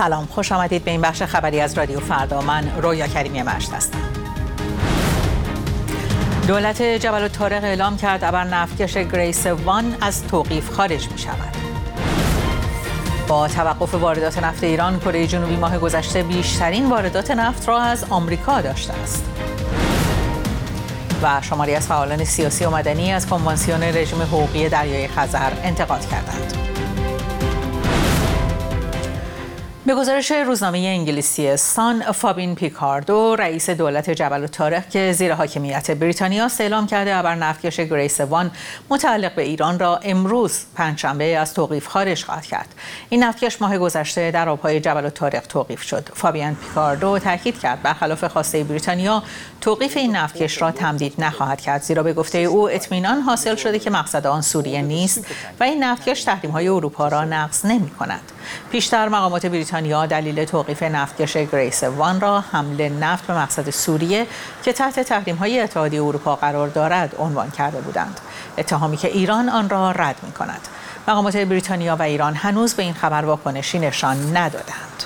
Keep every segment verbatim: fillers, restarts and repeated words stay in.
سلام، خوش آمدید به این بخش خبری از رادیو فردا. من رویا کریمی مشت هستم. دولت جبل الطارق اعلام کرد ابر نفتکش گریس وان از توقیف خارج می شود. با توقف واردات نفت ایران، کره جنوبی ماه گذشته بیشترین واردات نفت را از آمریکا داشته است. و شماری از فعالان سیاسی و مدنی از کنوانسیون رژیم حقوقی دریای خزر انتقاد کردند. به گزارش روزنامه انگلیسی سان، فابین پیکاردو، رئیس دولت جبل الطارق که زیر حاکمیت بریتانیا است، اعلام کرده ابر نفتکش گریس وان متعلق به ایران را امروز پنجشنبه از توقیف خارج خواهد کرد. این نفتکش ماه گذشته در آبهای جبل الطارق توقیف شد. فابین پیکاردو تاکید کرد برخلاف خواسته بریتانیا، توقیف این نفتکش را تمدید نخواهد کرد، زیرا به گفته او اطمینان حاصل شده که مقصد آن سوریه نیست و این نفتکش تحریم‌های اروپا را نقض نمی‌کند. پیشتر مقامات بریتانیا دلیل توقیف نفتکش گریس وان را حمل نفت به مقصد سوریه که تحت تحریم‌های اتحادیه اروپا قرار دارد عنوان کرده بودند، اتهامی که ایران آن را رد می‌کند. مقامات بریتانیا و ایران هنوز به این خبر واکنشی نشان ندادند.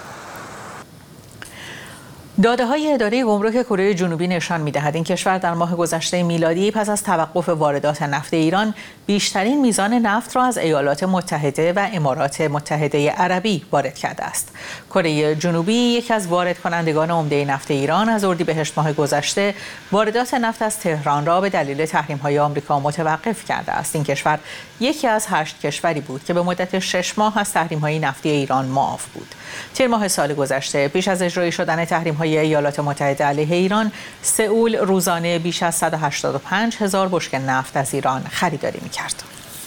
داده‌های اداره گمرک کره جنوبی نشان می‌دهد این کشور در ماه گذشته میلادی پس از توقف واردات نفت ایران بیشترین میزان نفت را از ایالات متحده و امارات متحده عربی وارد کرده است. کره جنوبی یکی از وارد کنندگان عمده نفت ایران از اردیبهشت ماه گذشته واردات نفت از تهران را به دلیل تحریم‌های آمریکا متوقف کرده است. این کشور یکی از هشت کشوری بود که به مدت شش ماه از تحریم‌های نفتی ایران معاف بود. تیر ماه سال گذشته پیش از اجرایی شدن تحریم‌های ایالات متحده علیه ایران، سئول روزانه بیش از صد و هشتاد و پنج هزار بشکه نفت از ایران خریداری می‌کرد.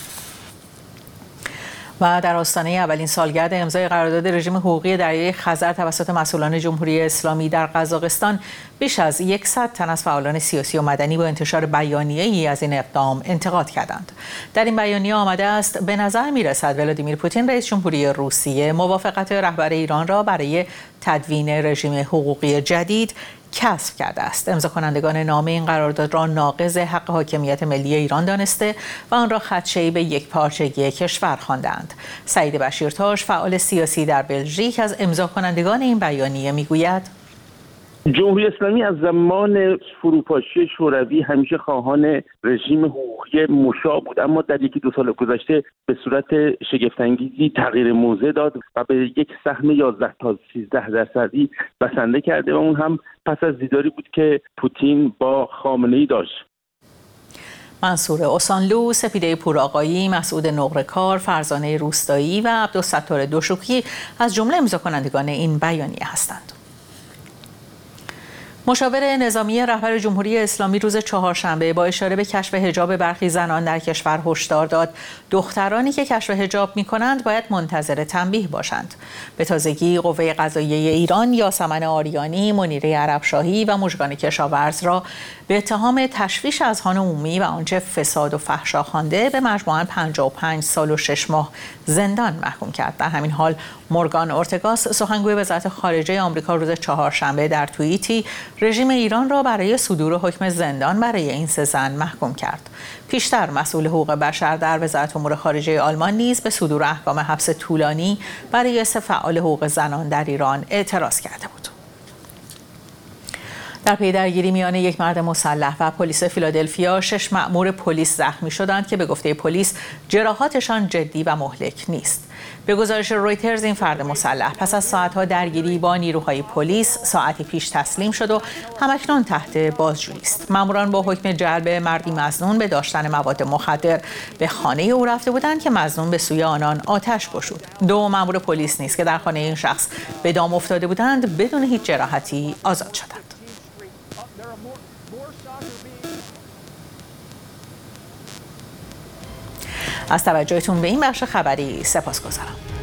و در آستانه اولین سالگرد امضای قرارداد رژیم حقوقی دریای خزر توسط مسئولان جمهوری اسلامی در قزاقستان، بیش از صد تن از فعالان سیاسی و مدنی با انتشار بیانیه‌ای از این اقدام انتقاد کردند. در این بیانیه آمده است به نظر می‌رسد ولادیمیر پوتین رئیس جمهوری روسیه موافقت رهبر ایران را برای تدوین رژیم حقوقی جدید کسب کرده است. امضا کنندگان نامه این قرارداد را ناقض حق حاکمیت ملی ایران دانسته و آن را خدشه‌ای به یک پارچگی کشور خواندند. سعید بشیرتاش، فعال سیاسی در بلژیک، از امضا کنندگان این بیانیه میگوید: جمهوری اسلامی از زمان فروپاشی شوروی همیشه خواهان رژیم حقوقی مشا بود، اما در یکی دو سال گذشته به صورت شگفت‌انگیزی تغییر موضع داد و به یک سهم یازده تا سیزده درصدی بسنده کرده و اون هم پس از دیداری بود که پوتین با خامنه‌ای داشت. منصور اوسانلو، سپیده پورآقایی، مسعود نقره‌کار، فرزانه روستایی و عبدالستار دوشوکی از جمله امضا کنندگان این بیانیه هستند. مشاور نظامی رهبر جمهوری اسلامی روز چهارشنبه با اشاره به کشف حجاب برخی زنان در کشور هشدار داد دخترانی که کشف حجاب می‌کنند باید منتظر تنبیه باشند. به تازگی قوه قضاییه ایران یاسمن آریانی، منیره عربشاهی و مژگان کشاورز را به اتهام تشویش اذهان عمومی و آنچه فساد و فحشا خوانده به مجموعاً پنجاه و پنج سال و شش ماه زندان محکوم کرد. در همین حال مورگان اورتگاس، سخنگوی وزارت خارجه آمریکا، روز چهارشنبه در توییتی رژیم ایران را برای صدور حکم زندان برای این سه زن محکوم کرد. پیشتر مسئول حقوق بشر در وزارت امور خارجه آلمان نیز به صدور احکام حبس طولانی برای سه فعال حقوق زنان در ایران اعتراض کرده بود. در پی درگیری میان یک مرد مسلح و پلیس فیلادلفیا، شش مأمور پلیس زخمی شدند که به گفته پلیس جراحاتشان جدی و مهلک نیست. به گزارش رویترز، این فرد مسلح پس از ساعتها درگیری با نیروهای پلیس ساعتی پیش تسلیم شد و همکنون تحت بازجویی است. ماموران با حکم جلب مردی مظنون به داشتن مواد مخدر به خانه او رفته بودند که مظنون به سوی آنان آتش گشود. دو مأمور پلیس نیز که در خانه این شخص به دام افتاده بودند بدون هیچ جراحتی آزاد شدند. از توجهتون به این بخش خبری سپاسگزارم.